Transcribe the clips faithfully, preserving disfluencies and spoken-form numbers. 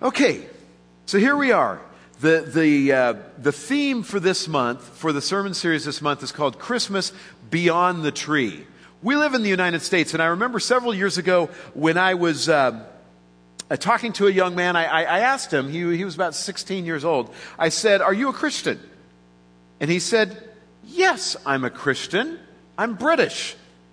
Okay, so here we are. The, the, uh, the theme for this month, for the sermon series this month, is called Christmas Beyond the Tree. We live in the United States, and I remember several years ago when I was uh, uh, talking to a young man, I, I, I asked him, he, he was about sixteen years old, I said, "Are you a Christian?" And he said, "Yes, I'm a Christian. I'm British."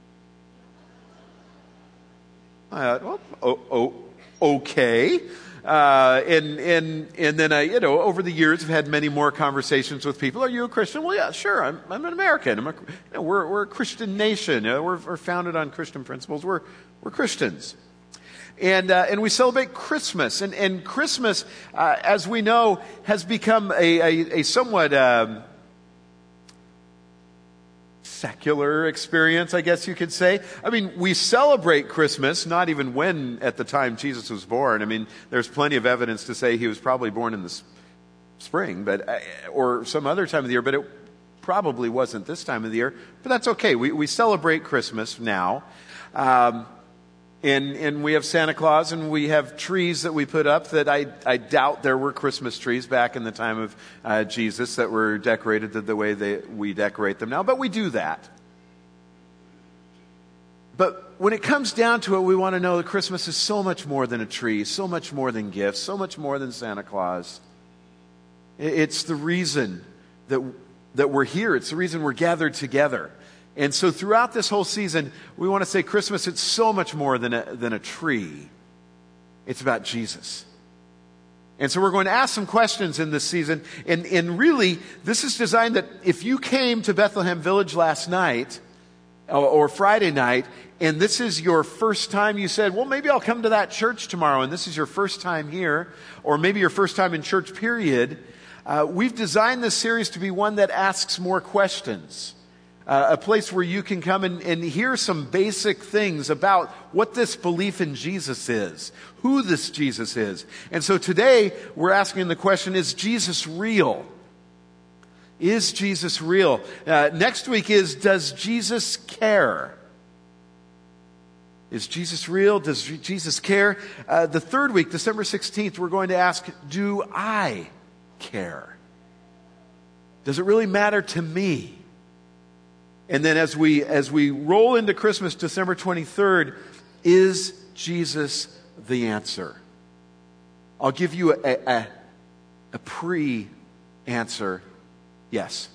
I thought, well, oh, oh, okay. Uh, and, and, and then I, you know, over the years I've had many more conversations with people. "Are you a Christian?" "Well, yeah, sure. I'm, I'm an American. I'm a, you know, we're, we're a Christian nation. You know, we're, we're founded on Christian principles. We're, we're Christians. And, uh, and we celebrate Christmas. And, and Christmas, uh, as we know, has become a, a, a somewhat, um, secular experience, I guess you could say. I mean, we celebrate Christmas, not even when at the time Jesus was born. I mean, there's plenty of evidence to say he was probably born in the spring, but uh, or some other time of the year, but it probably wasn't this time of the year. But that's okay. We we celebrate Christmas now. Um, and and we have Santa Claus, and we have trees that we put up that I, I doubt there were Christmas trees back in the time of uh, Jesus that were decorated the, the way they, we decorate them now, but we do that. But when it comes down to it, we want to know that Christmas is so much more than a tree, so much more than gifts, so much more than Santa Claus. It's the reason that that we're here. It's the reason we're gathered together. And so throughout this whole season, we want to say Christmas, it's so much more than a, than a tree. It's about Jesus. And so we're going to ask some questions in this season. And, and really, this is designed that if you came to Bethlehem Village last night or, or Friday night, and this is your first time, you said, well, maybe I'll come to that church tomorrow, and this is your first time here, or maybe your first time in church, period. Uh, we've designed this series to be one that asks more questions. Uh, a place where you can come and, and hear some basic things about what this belief in Jesus is, who this Jesus is. And so today we're asking the question, is Jesus real? Is Jesus real? Uh, next week is, does Jesus care? Is Jesus real? Does Jesus care? Uh, the third week, December sixteenth, we're going to ask, do I care? Does it really matter to me? And then as we as we roll into Christmas, December twenty-third, is Jesus the answer? I'll give you a, a, a pre-answer. Yes.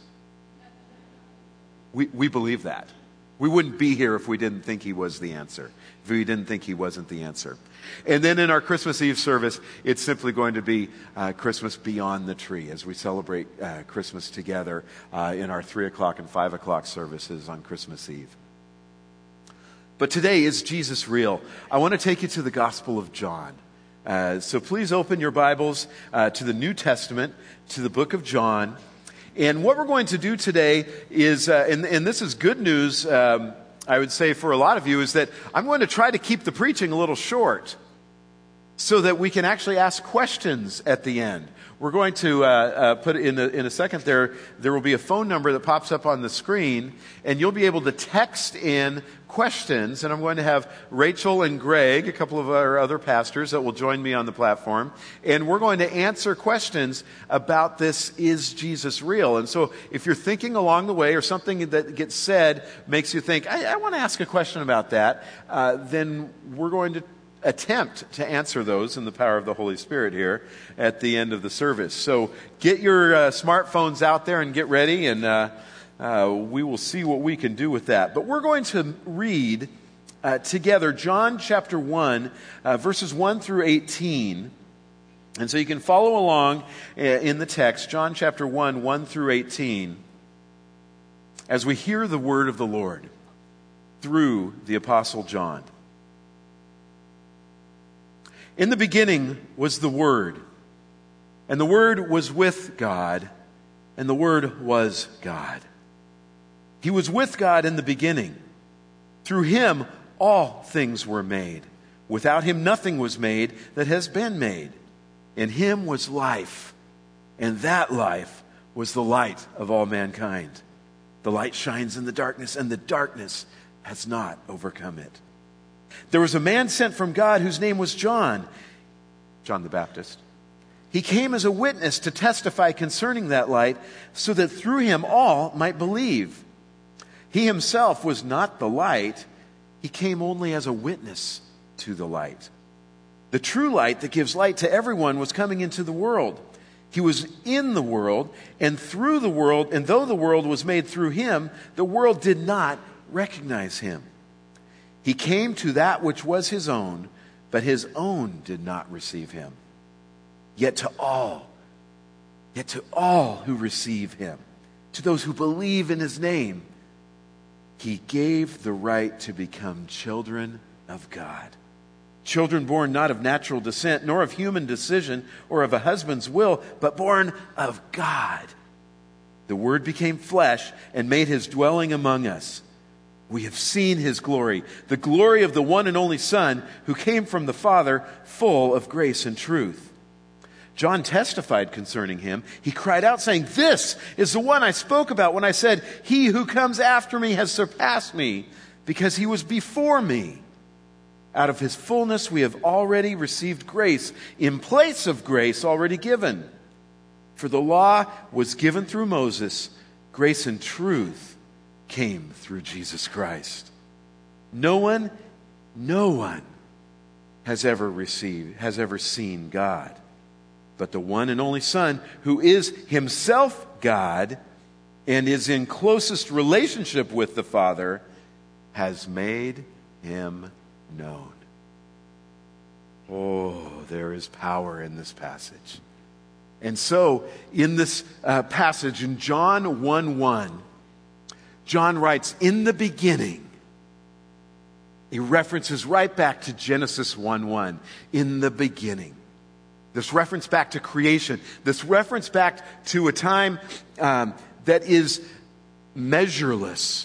We, we believe that. We wouldn't be here if we didn't think he was the answer, if we didn't think he wasn't the answer. And then in our Christmas Eve service, it's simply going to be uh, Christmas Beyond the Tree as we celebrate uh, Christmas together uh, in our three o'clock and five o'clock services on Christmas Eve. But today, is Jesus real? I want to take you to the Gospel of John. Uh, so please open your Bibles uh, to the New Testament, to the book of John. And what we're going to do today is, uh, and, and this is good news, um, I would say for a lot of you, is that I'm going to try to keep the preaching a little short so that we can actually ask questions at the end. We're going to uh, uh, put in a, in a second there, there will be a phone number that pops up on the screen, and you'll be able to text in questions, and I'm going to have Rachel and Greg, a couple of our other pastors that will join me on the platform, and we're going to answer questions about this, is Jesus real? And so if you're thinking along the way or something that gets said makes you think, I, I want to ask a question about that, uh, then we're going to attempt to answer those in the power of the Holy Spirit here at the end of the service. So get your uh, smartphones out there and get ready, and uh, uh, we will see what we can do with that. But we're going to read uh, together John chapter one, uh, verses one through eighteen. And so you can follow along uh, in the text, John chapter one, one through eighteen, as we hear the word of the Lord through the Apostle John. In the beginning was the Word, and the Word was with God, and the Word was God. He was with God in the beginning. Through Him all things were made. Without Him nothing was made that has been made. In Him was life, and that life was the light of all mankind. The light shines in the darkness, and the darkness has not overcome it. There was a man sent from God whose name was John, John the Baptist. He came as a witness to testify concerning that light, so that through him all might believe. He himself was not the light. He came only as a witness to the light. The true light that gives light to everyone was coming into the world. He was in the world, and through the world, and though the world was made through him, the world did not recognize him. He came to that which was his own, but his own did not receive him. Yet to all, yet to all who receive him, to those who believe in his name, he gave the right to become children of God. Children born not of natural descent, nor of human decision, or of a husband's will, but born of God. The Word became flesh and made his dwelling among us. We have seen his glory, the glory of the one and only Son, who came from the Father, full of grace and truth. John testified concerning him. He cried out, saying, "This is the one I spoke about when I said, 'He who comes after me has surpassed me, because he was before me.' Out of his fullness we have already received grace in place of grace already given. For the law was given through Moses, grace and truth came through Jesus Christ. No one, no one has ever received, has ever seen God. But the one and only Son, who is himself God and is in closest relationship with the Father, has made him known." Oh, there is power in this passage. And so, in this uh, passage, in John one one, John writes, "In the beginning," he references right back to Genesis one one, "In the beginning." This reference back to creation, this reference back to a time um, that is measureless,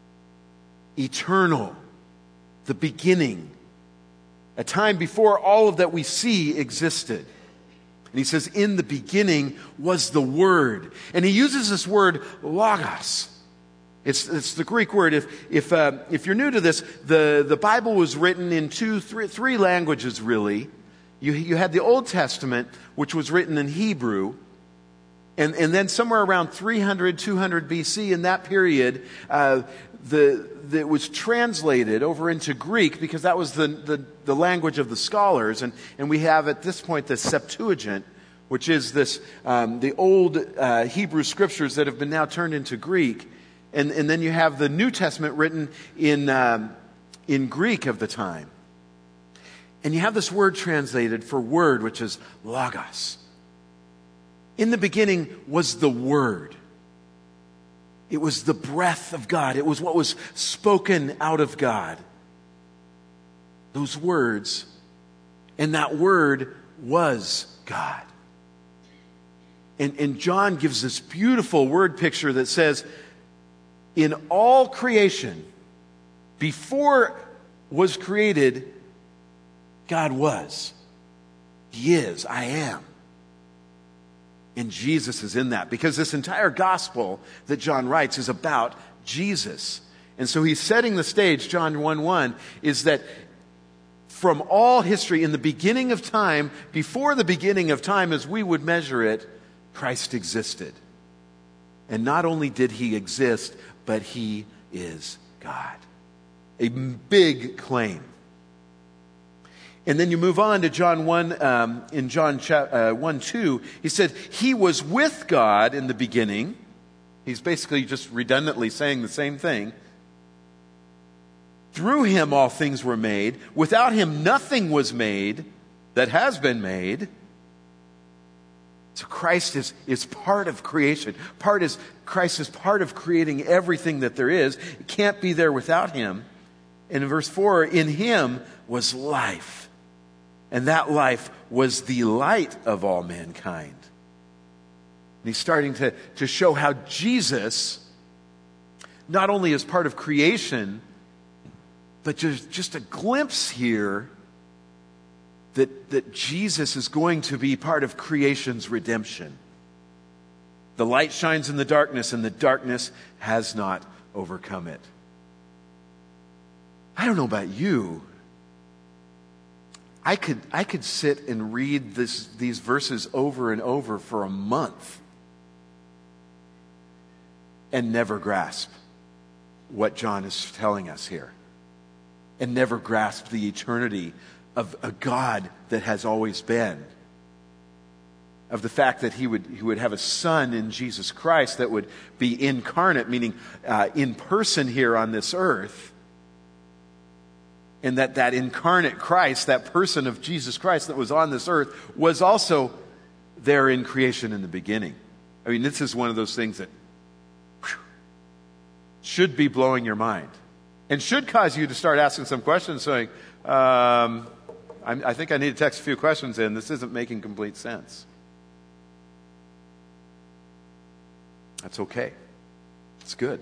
eternal, the beginning, a time before all of that we see existed. And he says, "In the beginning was the Word." And he uses this word, logos. It's, it's the Greek word. If, if, uh, if you're new to this, the, the Bible was written in two, three, three languages, really. You, you had the Old Testament, which was written in Hebrew, and, and then somewhere around three hundred, two hundred B C, in that period, uh, the, the, it was translated over into Greek, because that was the, the, the language of the scholars, and, and we have at this point the Septuagint, which is this um, the old uh, Hebrew scriptures that have been now turned into Greek, and, and then you have the New Testament written in, um, in Greek of the time. And you have this word translated for word, which is logos. In the beginning was the Word. It was the breath of God. It was what was spoken out of God. Those words, and that Word was God. And, and John gives this beautiful word picture that says, in all creation, before was created, God was. He is. I am. And Jesus is in that, because this entire gospel that John writes is about Jesus. And so he's setting the stage. John one one is that from all history, in the beginning of time, before the beginning of time as we would measure it, Christ existed. And not only did he exist, but he is God. A big claim. And then you move on to John one, um, in John uh, one two, he said, he was with God in the beginning. He's basically just redundantly saying the same thing. Through him all things were made. Without him nothing was made that has been made. So Christ is, is part of creation. Part is, Christ is part of creating everything that there is. It can't be there without him. And in verse four, in him was life. And that life was the light of all mankind. And he's starting to, to show how Jesus not only is part of creation, but just, just a glimpse here that, that Jesus is going to be part of creation's redemption. The light shines in the darkness, and the darkness has not overcome it. I don't know about you. I could, I could sit and read this, these verses over and over for a month and never grasp what John is telling us here, and never grasp the eternity of a God that has always been, of the fact that he would, he would have a son in Jesus Christ that would be incarnate, meaning uh, in person here on this earth, and that that incarnate Christ, that person of Jesus Christ that was on this earth, was also there in creation in the beginning. I mean, this is one of those things that whew, should be blowing your mind and should cause you to start asking some questions, saying, um, I'm, I think I need to text a few questions in. This isn't making complete sense. That's okay. It's good.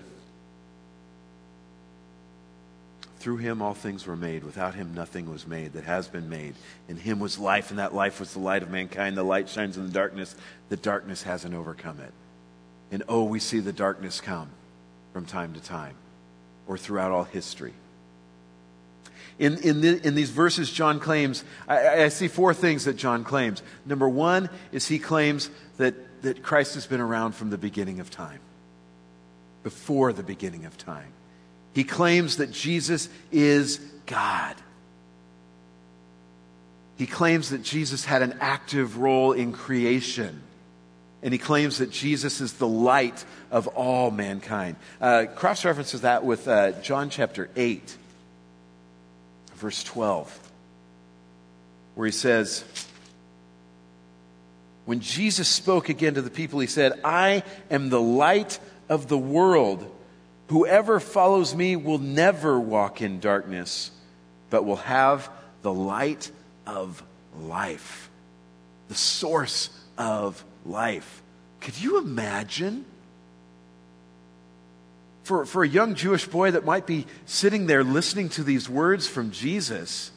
Through him all things were made. Without him nothing was made that has been made. In him was life, and that life was the light of mankind. The light shines in the darkness. The darkness hasn't overcome it. And oh, we see the darkness come from time to time, or throughout all history. In, in, the, in these verses, John claims, I, I see four things that John claims. Number one is he claims that, that Christ has been around from the beginning of time, before the beginning of time. He claims that Jesus is God. He claims that Jesus had an active role in creation. And he claims that Jesus is the light of all mankind. Uh, cross-references that with uh, John chapter eight, verse twelve, where he says, when Jesus spoke again to the people, he said, I am the light of the world. Whoever follows me will never walk in darkness, but will have the light of life, the source of life. Could you imagine? For, for a young Jewish boy that might be sitting there listening to these words from Jesus,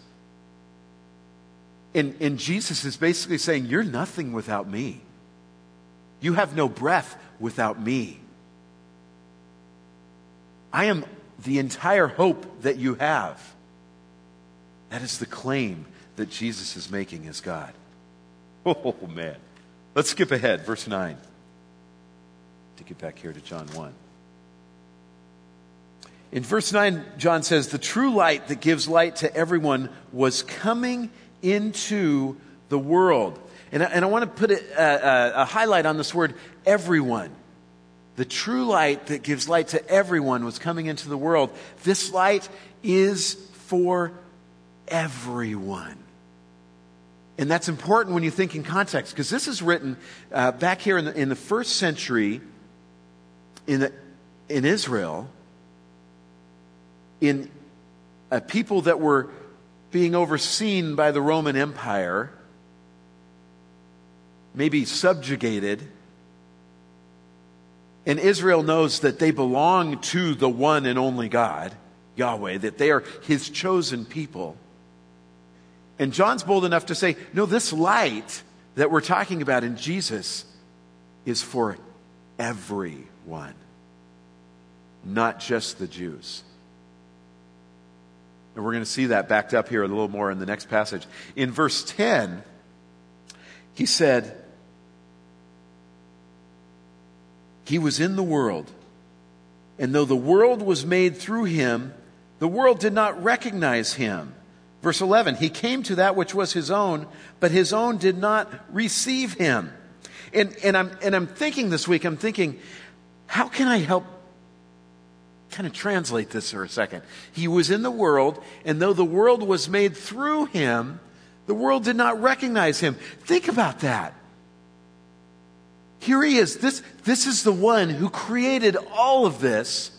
and, and Jesus is basically saying, you're nothing without me. You have no breath without me. I am the entire hope that you have. That is the claim that Jesus is making as God. Oh, man. Let's skip ahead. Verse nine. To get back here to John one. In verse nine, John says, the true light that gives light to everyone was coming into the world. And I, and I want to put a, a, a highlight on this word, everyone. The true light that gives light to everyone was coming into the world. This light is for everyone. And that's important when you think in context, because this is written uh, back here in the, in the first century in, the, in Israel, in a people that were being overseen by the Roman Empire, maybe subjugated. And Israel knows that they belong to the one and only God, Yahweh, that they are his chosen people. And John's bold enough to say, no, this light that we're talking about in Jesus is for everyone, not just the Jews. And we're going to see that backed up here a little more in the next passage. In verse ten, he said, he was in the world, and though the world was made through him, the world did not recognize him. Verse eleven, he came to that which was his own, but his own did not receive him. And, and, I'm, and I'm thinking this week, I'm thinking, how can I help kind of translate this for a second? He was in the world, and though the world was made through him, the world did not recognize him. Think about that. Here he is. This, this is the one who created all of this.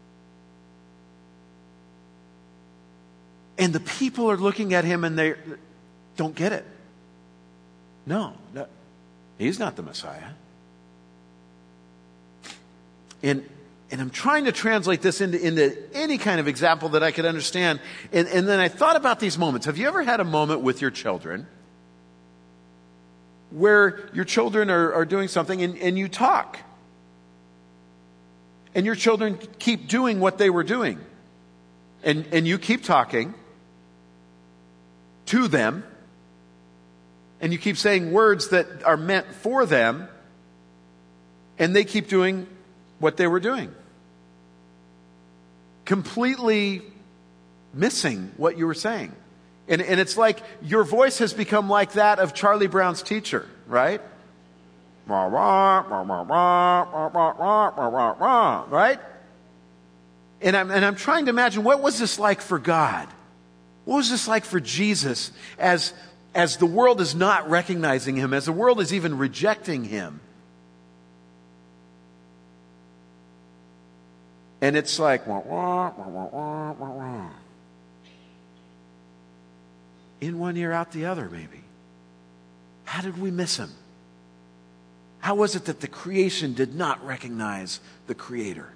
And the people are looking at him and they don't get it. No, no, he's not the Messiah. And, and I'm trying to translate this into, into any kind of example that I could understand. And, and then I thought about these moments. Have you ever had a moment with your children where your children are, are doing something and, and you talk? And your children keep doing what they were doing. And, and you keep talking to them, and you keep saying words that are meant for them, and they keep doing what they were doing. Completely missing what you were saying. And, and it's like your voice has become like that of Charlie Brown's teacher, right? Right? And I'm, and I'm trying to imagine, what was this like for God? What was this like for Jesus as, as the world is not recognizing him, as the world is even rejecting him? And it's like, wah, wah, wah, wah, wah, wah, wah. In one ear, out the other, maybe. How did we miss him? How was it that the creation did not recognize the Creator?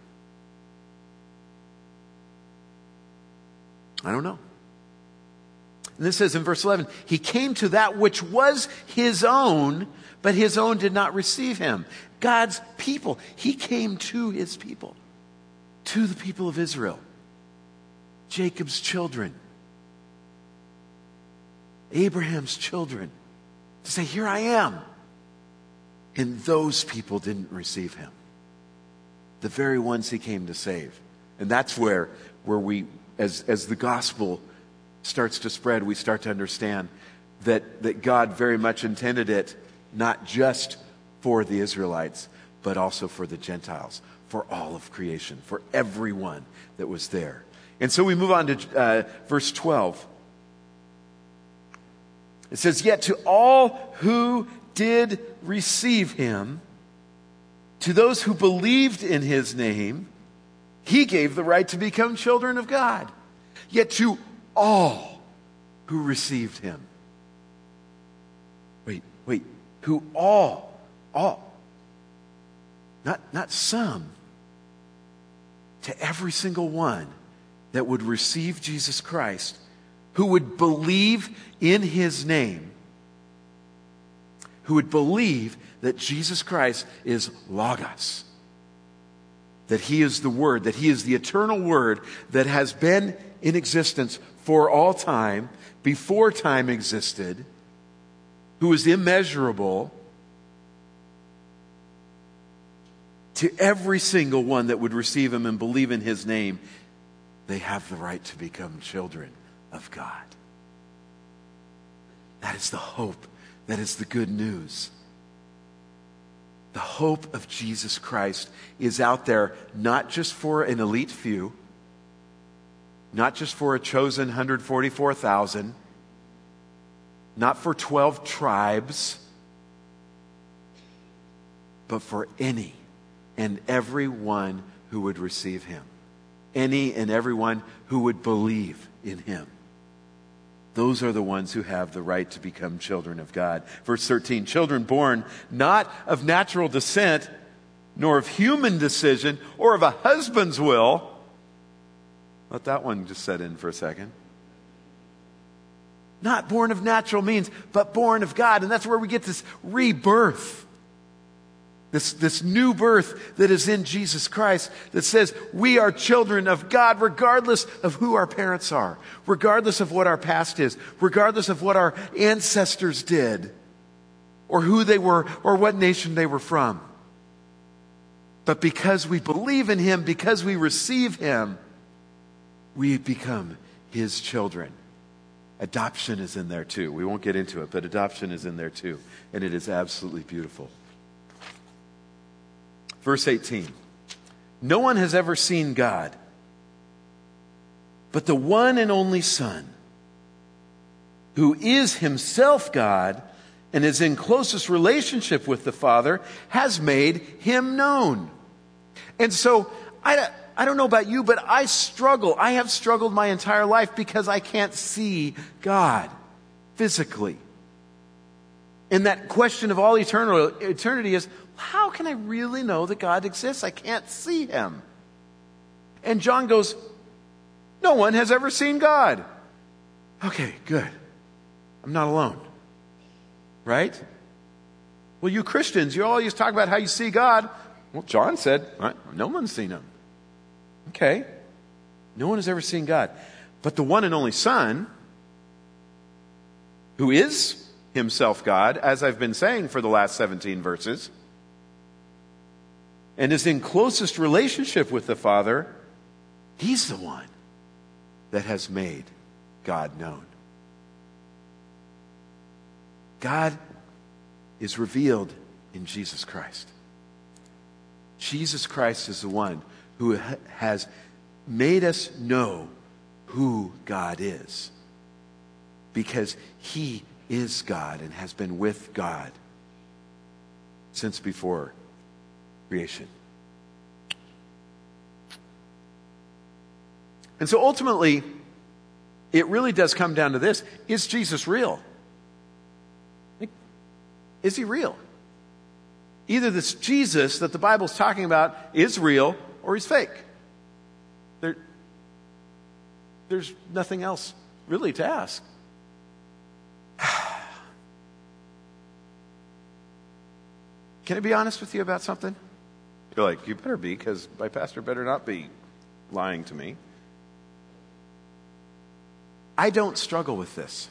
I don't know. And this says in verse eleven, he came to that which was his own, but his own did not receive him. God's people. He came to his people. To the people of Israel. Jacob's children. Abraham's children. To say, here I am. And those people didn't receive him. The very ones he came to save. And that's where, where we, as, as the gospel starts to spread, we start to understand that, that God very much intended it not just for the Israelites, but also for the Gentiles, for all of creation, for everyone that was there. And so we move on to uh, verse twelve. It says, yet to all who did receive him, to those who believed in his name, he gave the right to become children of God. Yet to all who received him. Wait, wait, who all, all, not, not some, to every single one that would receive Jesus Christ, who would believe in his name, who would believe that Jesus Christ is Logos, that he is the Word, that he is the eternal Word that has been in existence for all time, before time existed, who is immeasurable. To every single one that would receive him and believe in his name, they have the right to become children of God. That is the hope. That is the good news. The hope of Jesus Christ is out there not just for an elite few, not just for a chosen one hundred forty-four thousand, not for twelve tribes, but for any and everyone who would receive him. Any and everyone who would believe in him. Those are the ones who have the right to become children of God. Verse thirteen, children born not of natural descent, nor of human decision, or of a husband's will. Let that one just set in for a second. Not born of natural means, but born of God. And that's where we get this rebirth. This, this new birth that is in Jesus Christ that says we are children of God regardless of who our parents are, regardless of what our past is, regardless of what our ancestors did, or who they were, or what nation they were from. But because we believe in him, because we receive him, we become his children. Adoption is in there too. We won't get into it, but adoption is in there too. And it is absolutely beautiful. Verse eighteen, no one has ever seen God, but the one and only Son, who is himself God and is in closest relationship with the Father, has made him known. And so, I, I don't know about you, but I struggle. I have struggled my entire life because I can't see God physically. And that question of all eternal, eternity is, how can I really know that God exists? I can't see him. And John goes, no one has ever seen God. Okay, good. I'm not alone. Right? Well, you Christians, you always talk about how you see God. Well, John said, no one's seen him. Okay. No one has ever seen God. But the one and only Son, who is himself God, as I've been saying for the last seventeen verses, and is in closest relationship with the Father, he's the one that has made God known. God is revealed in Jesus Christ. Jesus Christ is the one who ha- has made us know who God is, because he is God and has been with God since before creation. And so ultimately, it really does come down to this: is Jesus real? Is he real? Either this Jesus that the Bible's talking about is real, or he's fake. There, there's nothing else really to ask. Can I be honest with you about something? You're like, you better be, because my pastor better not be lying to me. I don't struggle with this.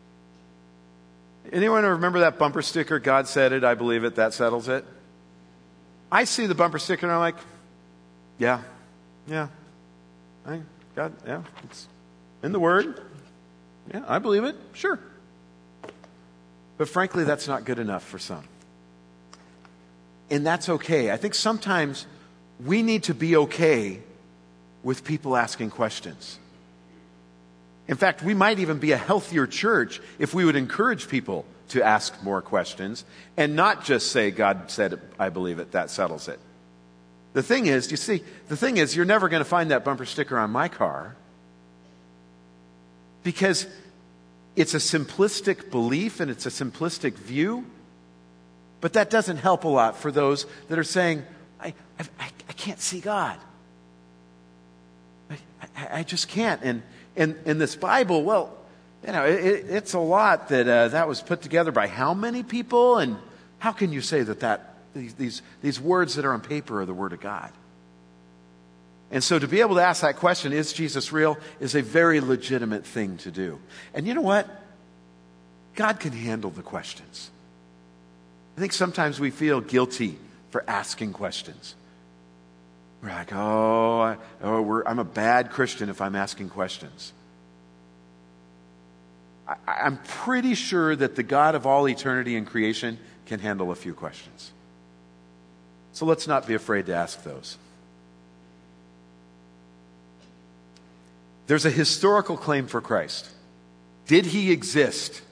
Anyone remember that bumper sticker, God said it, I believe it, that settles it? I see the bumper sticker and I'm like, yeah, yeah, I, God, yeah, it's in the Word. Yeah, I believe it, sure. But frankly, that's not good enough for some. And that's okay. I think sometimes we need to be okay with people asking questions. In fact, we might even be a healthier church if we would encourage people to ask more questions and not just say, God said it, I believe it, that settles it. The thing is, you see, the thing is, you're never going to find that bumper sticker on my car, because it's a simplistic belief and it's a simplistic view, but that doesn't help a lot for those that are saying, I, I, I can't see God. I, I, I just can't. And in, in this Bible, well, you know, it, it's a lot that uh, that was put together by how many people? And how can you say that, that these, these, these words that are on paper are the Word of God? And so to be able to ask that question, is Jesus real, is a very legitimate thing to do. And you know what? God can handle the questions. I think sometimes we feel guilty for asking questions. We're like, oh, I, oh we're, I'm a bad Christian if I'm asking questions. I, I'm pretty sure that the God of all eternity and creation can handle a few questions. So let's not be afraid to ask those. There's a historical claim for Christ. Did he exist?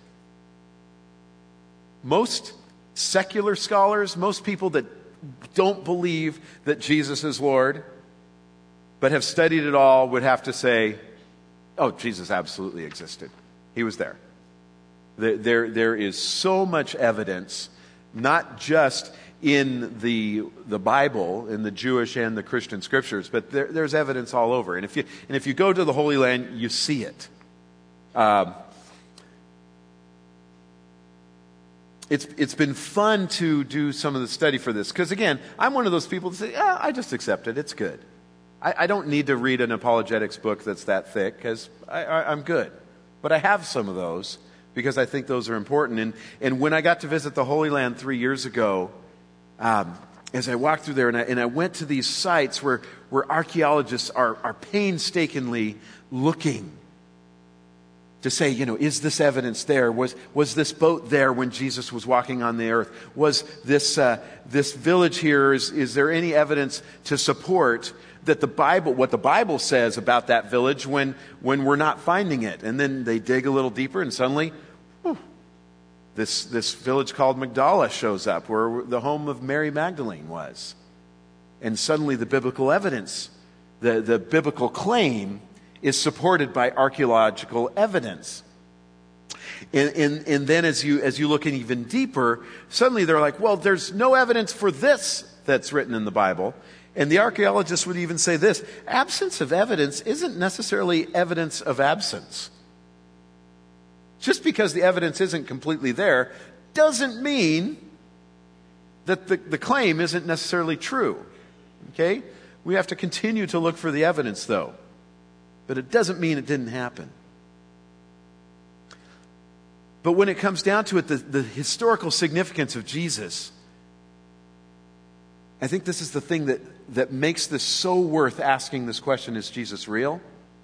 Most secular scholars, most people that don't believe that Jesus is Lord, but have studied it all, would have to say, oh, Jesus absolutely existed. He was there. There, there, there is so much evidence, not just in the the Bible, in the Jewish and the Christian scriptures, but there, there's evidence all over. And if you and if you go to the Holy Land, you see it. Um, It's it's been fun to do some of the study for this, because again, I'm one of those people that say, yeah, I just accept it. It's good. I, I don't need to read an apologetics book that's that thick, because I, I, I'm good. But I have some of those because I think those are important. And and when I got to visit the Holy Land three years ago, um, as I walked through there and I, and I went to these sites where where archaeologists are are painstakingly looking to say, you know, is this evidence there? Was was this boat there when Jesus was walking on the earth? Was this uh, this village here, is, is there any evidence to support that the Bible, what the Bible says about that village when, when we're not finding it? And then they dig a little deeper and suddenly, whew, this, this village called Magdala shows up, where the home of Mary Magdalene was. And suddenly the biblical evidence, the, the biblical claim is supported by archaeological evidence. And, and, and then as you, as you look in even deeper, suddenly they're like, well, there's no evidence for this that's written in the Bible. And the archaeologists would even say this: absence of evidence isn't necessarily evidence of absence. Just because the evidence isn't completely there doesn't mean that the, the claim isn't necessarily true. Okay? We have to continue to look for the evidence, though. But it doesn't mean it didn't happen. But when it comes down to it, the, the historical significance of Jesus, I think this is the thing that, that makes this so worth asking this question, is Jesus real?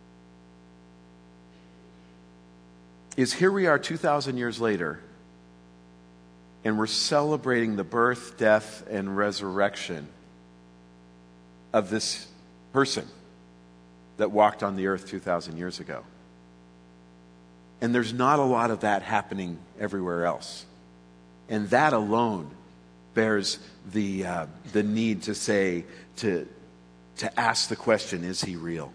Is here we are two thousand years later, and we're celebrating the birth, death, and resurrection of this person that walked on the earth two thousand years ago. And there's not a lot of that happening everywhere else. And that alone bears the uh, the need to say, to, to ask the question, is he real?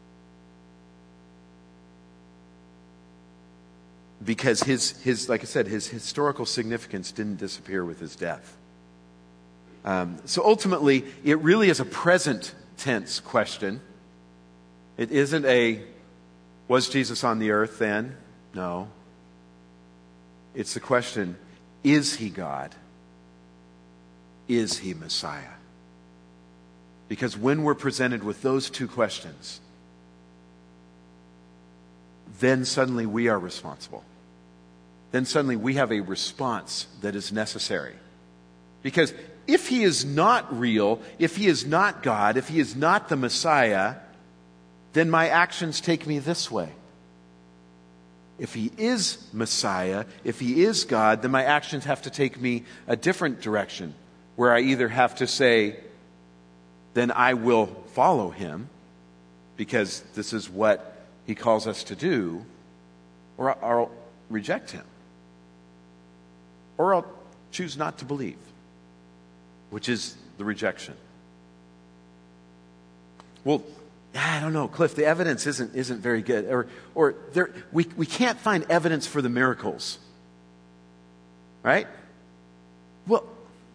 Because his, his, like I said, his historical significance didn't disappear with his death. Um, so ultimately, it really is a present tense question. It isn't a, was Jesus on the earth then? No. It's the question, is he God? Is he Messiah? Because when we're presented with those two questions, then suddenly we are responsible. Then suddenly we have a response that is necessary. Because if he is not real, if he is not God, if he is not the Messiah, then my actions take me this way. If he is Messiah, if he is God, then my actions have to take me a different direction, where I either have to say, then I will follow him, because this is what he calls us to do, or I'll reject him. Or I'll choose not to believe, which is the rejection. Well, I don't know, Cliff, the evidence isn't isn't very good. Or or there we, we can't find evidence for the miracles. Right? Well,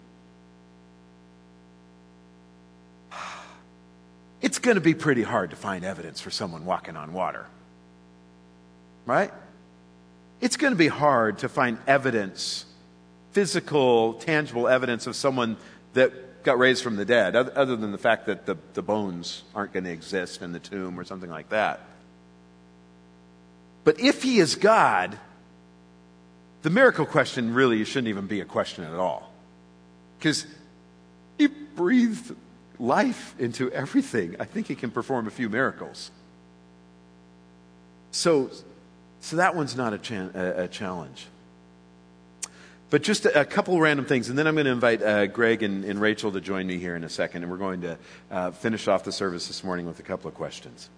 it's going to be pretty hard to find evidence for someone walking on water. Right? It's going to be hard to find evidence, physical, tangible evidence of someone that got raised from the dead, other than the fact that the, the bones aren't going to exist in the tomb or something like that. But if he is God, the miracle question really shouldn't even be a question at all. Because he breathed life into everything. I think he can perform a few miracles. So, so that one's not a, cha- a, a challenge. But just a, a couple random things, and then I'm going to invite uh, Greg and, and Rachel to join me here in a second, and we're going to uh, finish off the service this morning with a couple of questions.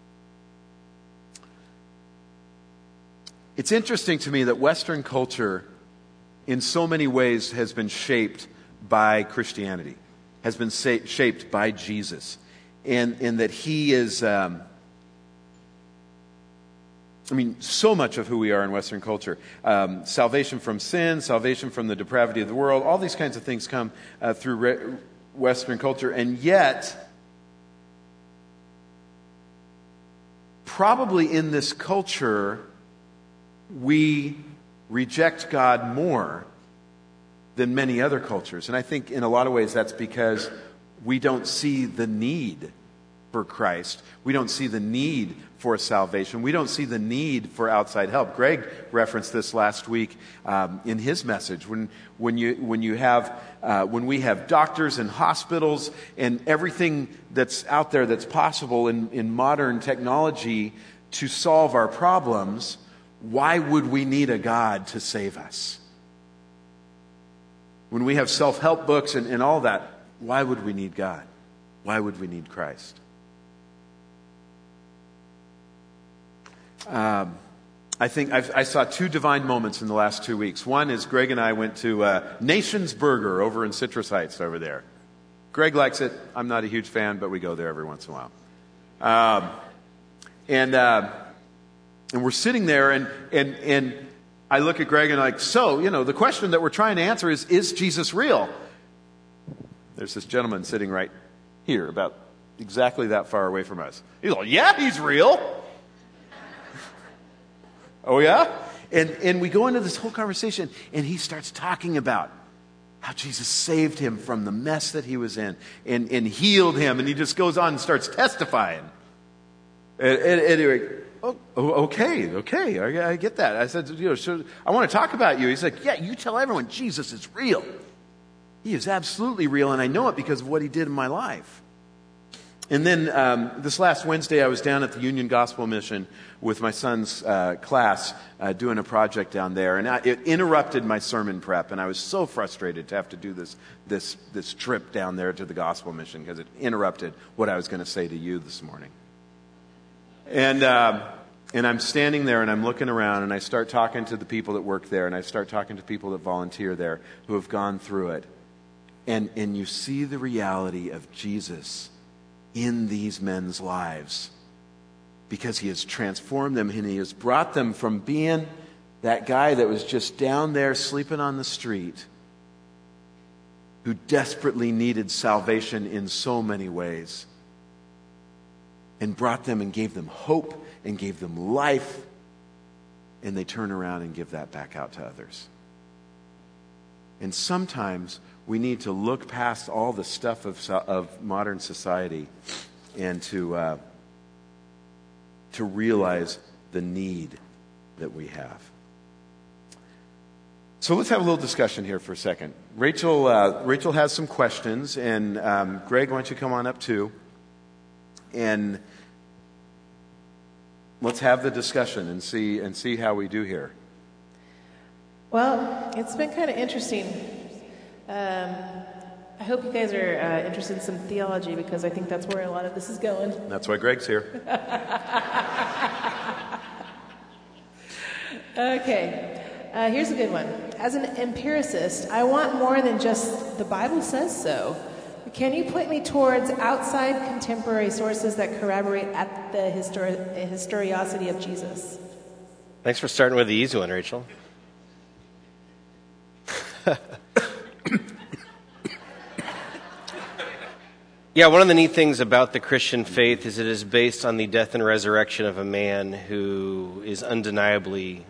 It's interesting to me that Western culture, in so many ways, has been shaped by Christianity, has been sa- shaped by Jesus, and, and that he is... Um, I mean, so much of who we are in Western culture. Um, salvation from sin, salvation from the depravity of the world, all these kinds of things come uh, through re- Western culture. And yet, probably in this culture, we reject God more than many other cultures. And I think in a lot of ways that's because we don't see the need for Christ. We don't see the need for salvation. We don't see the need for outside help. Greg referenced this last week um, in his message. When when you when you have uh, when we have doctors and hospitals and everything that's out there that's possible in, in modern technology to solve our problems, why would we need a God to save us? When we have self-help books and, and all that, why would we need God? Why would we need Christ? Um, I think I've, I saw two divine moments in the last two weeks. One is Greg and I went to uh, Nation's Burger over in Citrus Heights over there. Greg likes it. I'm not a huge fan, but we go there every once in a while. Um, and uh, and we're sitting there, and and and I look at Greg and I'm like, so you know, the question that we're trying to answer is, is Jesus real? There's this gentleman sitting right here, about exactly that far away from us. He's like, yeah, he's real. Oh, yeah? And and we go into this whole conversation, and he starts talking about how Jesus saved him from the mess that he was in and, and healed him. And he just goes on and starts testifying. And, and anyway, oh, oh okay, okay, I, I get that. I said, you know, so I want to talk about you. He's like, yeah, you tell everyone Jesus is real. He is absolutely real, and I know it because of what he did in my life. And then um, this last Wednesday, I was down at the Union Gospel Mission with my son's uh, class uh, doing a project down there, and I, it interrupted my sermon prep, and I was so frustrated to have to do this this this trip down there to the Gospel Mission because it interrupted what I was going to say to you this morning. And uh, and I'm standing there, and I'm looking around, and I start talking to the people that work there, and I start talking to people that volunteer there who have gone through it, and and you see the reality of Jesus in these men's lives, because he has transformed them and he has brought them from being that guy that was just down there sleeping on the street, who desperately needed salvation in so many ways, and brought them and gave them hope and gave them life, and they turn around and give that back out to others. And sometimes we need to look past all the stuff of, of modern society and to uh, to realize the need that we have. So let's have a little discussion here for a second. Rachel, uh, Rachel has some questions, and um, Greg, why don't you come on up too? And let's have the discussion and see and see how we do here. Well, it's been kind of interesting. Um, I hope you guys are uh, interested in some theology, because I think that's where a lot of this is going. That's why Greg's here. Okay, uh, here's a good one. As an empiricist, I want more than just the Bible says so. Can you point me towards outside contemporary sources that corroborate at the histori- historicity of Jesus? Thanks for starting with the easy one, Rachel. Yeah, one of the neat things about the Christian faith is it is based on the death and resurrection of a man who is undeniably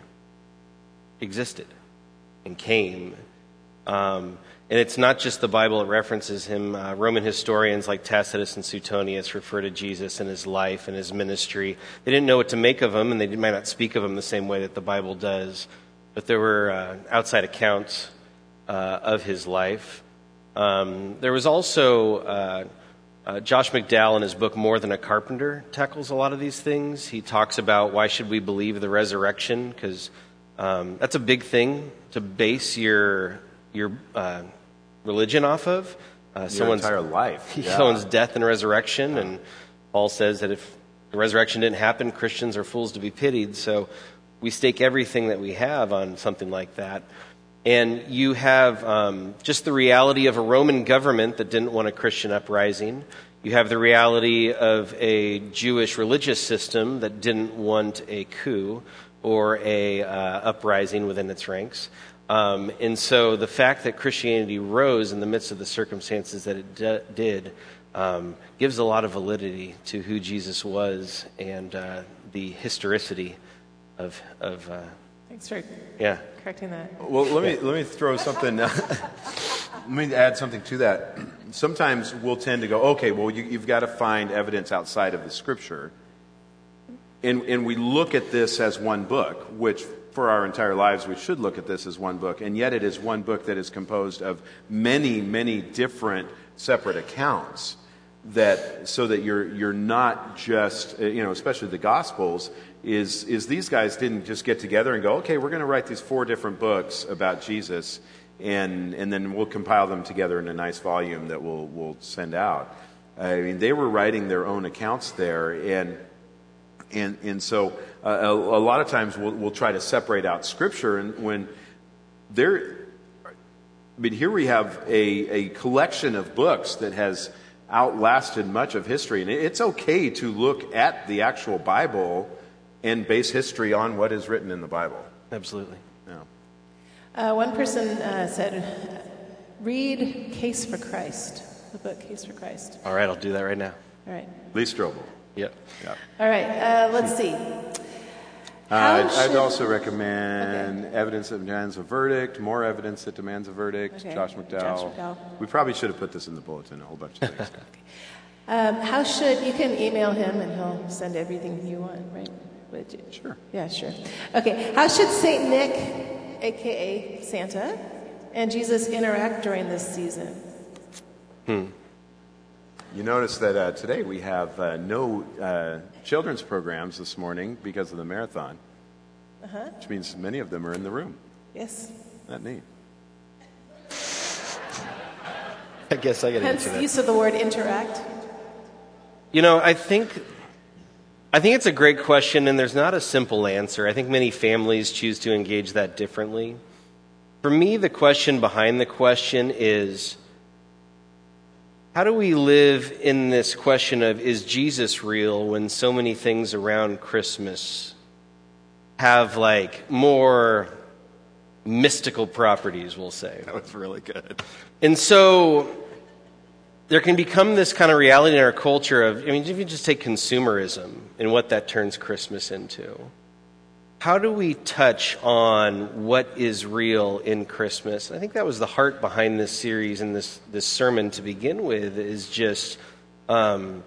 existed and came. Um, and it's not just the Bible that references him. Uh, Roman historians like Tacitus and Suetonius refer to Jesus and his life and his ministry. They didn't know what to make of him, and they might not speak of him the same way that the Bible does. But there were uh, outside accounts uh, of his life. Um, there was also... Uh, Uh, Josh McDowell, in his book More Than a Carpenter, tackles a lot of these things. He talks about why should we believe the resurrection, because um, that's a big thing to base your your uh, religion off of. Uh, your someone's entire life. Yeah. Someone's death and resurrection. And Paul says that if the resurrection didn't happen, Christians are fools to be pitied. So we stake everything that we have on something like that. And you have um, just the reality of a Roman government that didn't want a Christian uprising. You have the reality of a Jewish religious system that didn't want a coup or a uh, uprising within its ranks. Um, and so the fact that Christianity rose in the midst of the circumstances that it d- did um, gives a lot of validity to who Jesus was and uh, the historicity of... of uh, Thanks for yeah. correcting that. Well, let me let me throw something. Uh, let me add something to that. Sometimes we'll tend to go, okay, well, you, you've got to find evidence outside of the Scripture, and and we look at this as one book, which for our entire lives we should look at this as one book, and yet it is one book that is composed of many, many different separate accounts. That so that you're you're not just you know, especially the Gospels. Is is these guys didn't just get together and go, okay, we're going to write these four different books about Jesus, and and then we'll compile them together in a nice volume that we'll we'll send out. I mean, they were writing their own accounts there, and and and so uh, a, a lot of times we'll we'll try to separate out Scripture, and when there, I mean, here we have a a collection of books that has outlasted much of history, and it's okay to look at the actual Bible and base history on what is written in the Bible. Absolutely. Yeah. Uh, one person uh, said, read Case for Christ, the book Case for Christ. All right, I'll do that right now. All right. Lee Strobel. Yep. Yeah. All right, uh, let's see. Uh, should... I'd also recommend okay. Evidence That Demands a Verdict, More Evidence That Demands a Verdict, okay. Josh McDowell. Josh McDowell. We probably should have put this in the bulletin, a whole bunch of things. okay. um, how should, you can email him and he'll send everything you want, right? Would you? Sure. Yeah, sure. Okay. How should Saint Nick, a k a. Santa, and Jesus interact during this season? Hmm. You notice that uh, today we have uh, no uh, children's programs this morning because of the marathon, Uh-huh. which means many of them are in the room. Yes. Not neat. I guess I got to Hence answer the that. use of the word interact. You know, I think I think it's a great question, and there's not a simple answer. I think many families choose to engage that differently. For me, the question behind the question is, how do we live in this question of, is Jesus real, when so many things around Christmas have, like, more mystical properties, we'll say. That was really good. And so there can become this kind of reality in our culture of, I mean, if you just take consumerism and what that turns Christmas into, how do we touch on what is real in Christmas? I think that was the heart behind this series and this, this sermon to begin with, is just um,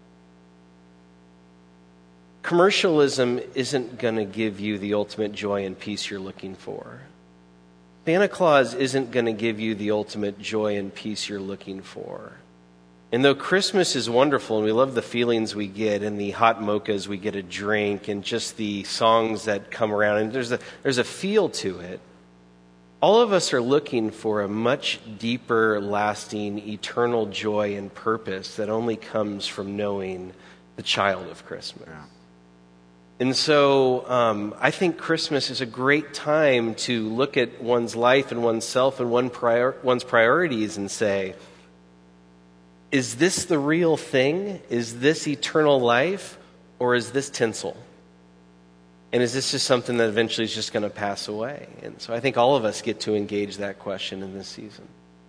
commercialism isn't going to give you the ultimate joy and peace you're looking for. Santa Claus isn't going to give you the ultimate joy and peace you're looking for. And though Christmas is wonderful and we love the feelings we get and the hot mochas we get a drink and just the songs that come around, and there's a, there's a feel to it, all of us are looking for a much deeper, lasting, eternal joy and purpose that only comes from knowing the child of Christmas. Yeah. And so um, I think Christmas is a great time to look at one's life and oneself and one prior- one's priorities and say, is this the real thing? Is this eternal life? Or is this tinsel? And is this just something that eventually is just going to pass away? And so I think all of us get to engage that question in this season.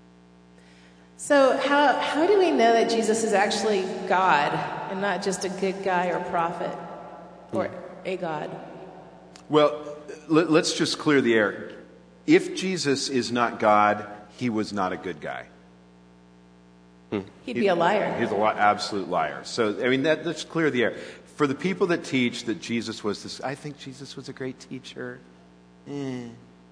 So how, how do we know that Jesus is actually God and not just a good guy or prophet or a God? Well, let, let's just clear the air. If Jesus is not God, he was not a good guy. He'd be a liar. He's an absolute liar. So, I mean, that, let's clear the air. For the people that teach that Jesus was this, I think Jesus was a great teacher. Eh.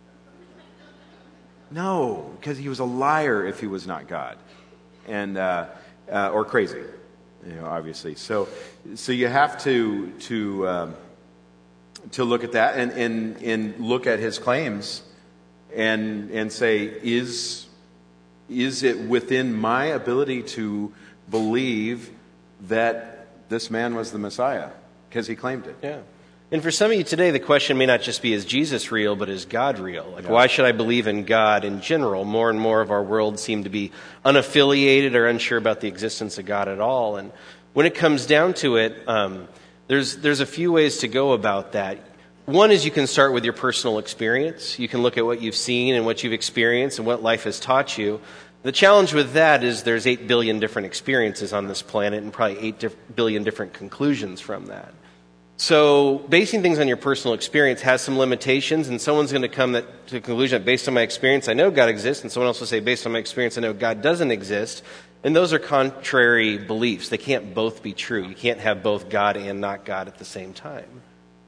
No, because he was a liar if he was not God, and uh, uh, or crazy, you know, obviously. So, so you have to to um, to look at that and, and and look at his claims, and and say, is. Is it within my ability to believe that this man was the Messiah? Because he claimed it. Yeah. And for some of you today, the question may not just be, is Jesus real, but is God real? Like, Yeah. why should I believe in God in general? More and more of our world seem to be unaffiliated or unsure about the existence of God at all. And when it comes down to it, um, there's there's a few ways to go about that. One is you can start with your personal experience. You can look at what you've seen and what you've experienced and what life has taught you. The challenge with that is there's eight billion different experiences on this planet and probably eight diff- billion different conclusions from that. So basing things on your personal experience has some limitations, and someone's going to come that, to the conclusion that based on my experience I know God exists, and someone else will say based on my experience I know God doesn't exist. And those are contrary beliefs. They can't both be true. You can't have both God and not God at the same time.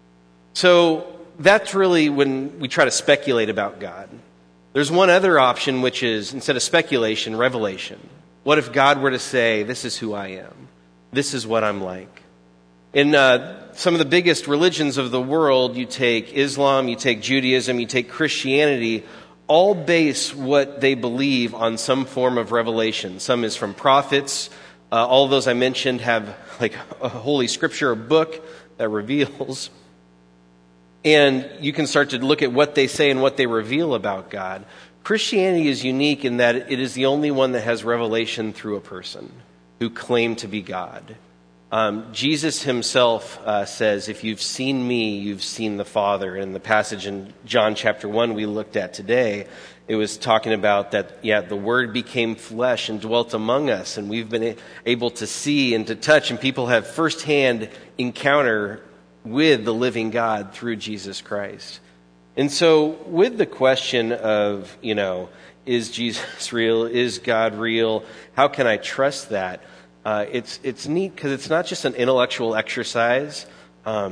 So that's really when we try to speculate about God. There's one other option, which is, instead of speculation, revelation. What if God were to say, this is who I am. This is what I'm like. In uh, some of the biggest religions of the world, you take Islam, you take Judaism, you take Christianity, all base what they believe on some form of revelation. Some is from prophets. Uh, all of those I mentioned have like a holy scripture, a book that reveals. And you can start to look at what they say and what they reveal about God. Christianity is unique in that it is the only one that has revelation through a person who claimed to be God. Um, Jesus himself uh, says, if you've seen me, you've seen the Father. In the passage in John chapter one we looked at today, it was talking about that, yeah, the Word became flesh and dwelt among us, and we've been able to see and to touch, and people have firsthand encounter with the living God through Jesus Christ. And so with the question of, you know, is Jesus real? Is God real? How can I trust that? Uh, it's it's neat because it's not just an intellectual exercise. Um,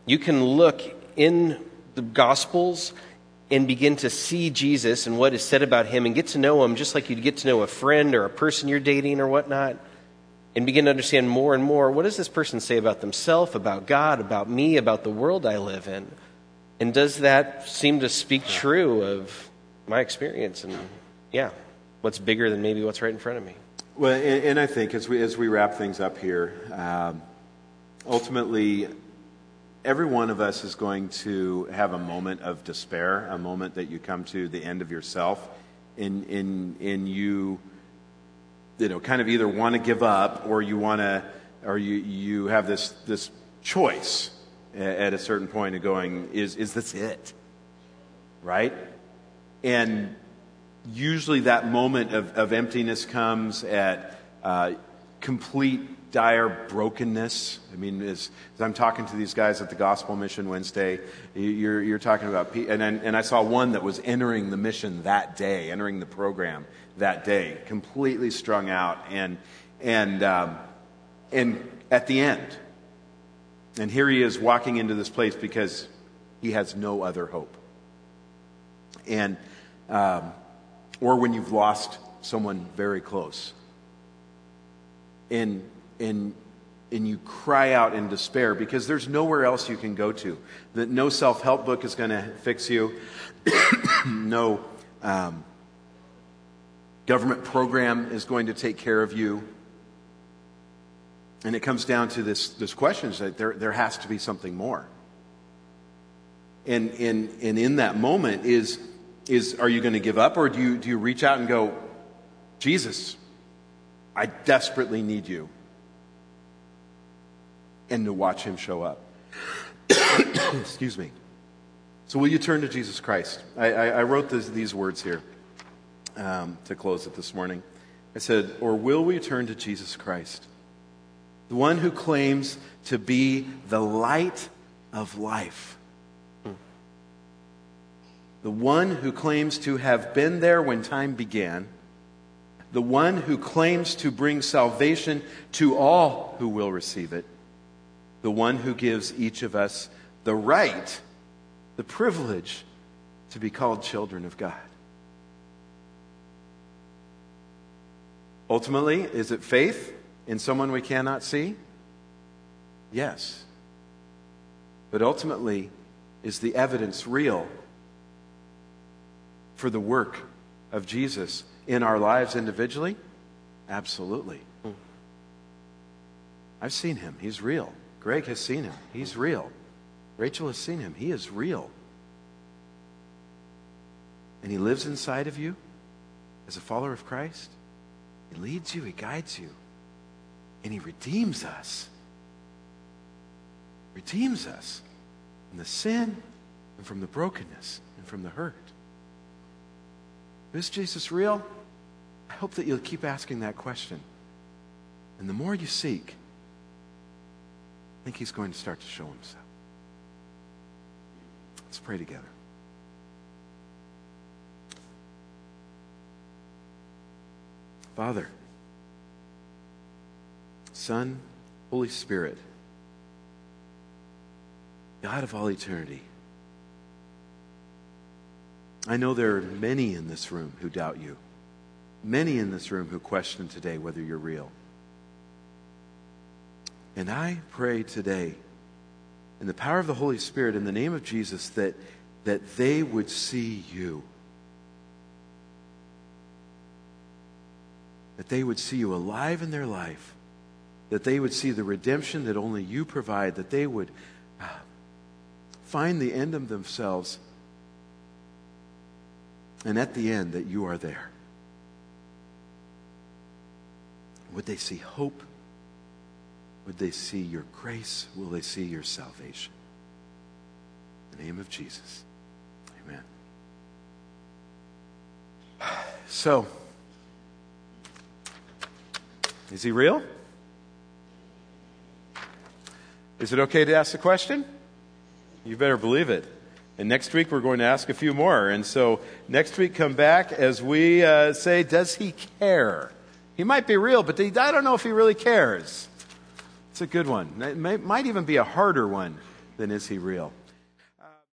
You can look in the Gospels and begin to see Jesus and what is said about him and get to know him just like you'd get to know a friend or a person you're dating or whatnot, and begin to understand more and more, what does this person say about themselves, about God, about me, about the world I live in? And does that seem to speak true of my experience and, yeah, what's bigger than maybe what's right in front of me? Well, and, and I think as we as we wrap things up here, um, ultimately, every one of us is going to have a moment of despair, a moment that you come to the end of yourself, and in in you. You know, kind of either want to give up or you want to, or you you have this this choice at a certain point of going, is is this it? Right? And usually that moment of, of emptiness comes at uh, complete dire brokenness. I mean, as, as I'm talking to these guys at the Gospel Mission Wednesday, you're you're talking about, and and I saw one that was entering the mission that day, entering the program that day, completely strung out, and and um, and at the end, and here he is walking into this place because he has no other hope. And um, or when you've lost someone very close, and and and you cry out in despair because there's nowhere else you can go to. That no self-help book is going to fix you. no. Um, Government program is going to take care of you. And it comes down to this, this question, is that there, there has to be something more. And, and, and in that moment is, is are you going to give up, or do you, do you reach out and go, Jesus, I desperately need you. And to watch him show up. Excuse me. So will you turn to Jesus Christ? I, I, I wrote this, these words here. Um, to close it this morning. I said, or will we turn to Jesus Christ, the one who claims to be the light of life, the one who claims to have been there when time began, the one who claims to bring salvation to all who will receive it, the one who gives each of us the right, the privilege to be called children of God. Ultimately, is it faith in someone we cannot see? Yes. But ultimately, is the evidence real for the work of Jesus in our lives individually? Absolutely. I've seen him. He's real. Greg has seen him. He's real. Rachel has seen him. He is real. And he lives inside of you as a follower of Christ. He leads you, he guides you, and he redeems us. Redeems us from the sin and from the brokenness and from the hurt. Is Jesus real? I hope that you'll keep asking that question. And the more you seek, I think he's going to start to show himself. Let's pray together. Father, Son, Holy Spirit, God of all eternity, I know there are many in this room who doubt you, many in this room who question today whether you're real. And I pray today, in the power of the Holy Spirit, in the name of Jesus, that, that they would see you. That they would see you alive in their life, that they would see the redemption that only you provide, that they would uh, find the end of themselves, and at the end that you are there. Would they see hope? Would they see your grace? Will they see your salvation? In the name of Jesus. Amen. So, is he real? Is it okay to ask the question? You better believe it. And next week we're going to ask a few more. And so next week come back as we uh, say, does he care? He might be real, but he, I don't know if he really cares. It's a good one. It may, might even be a harder one then is he real?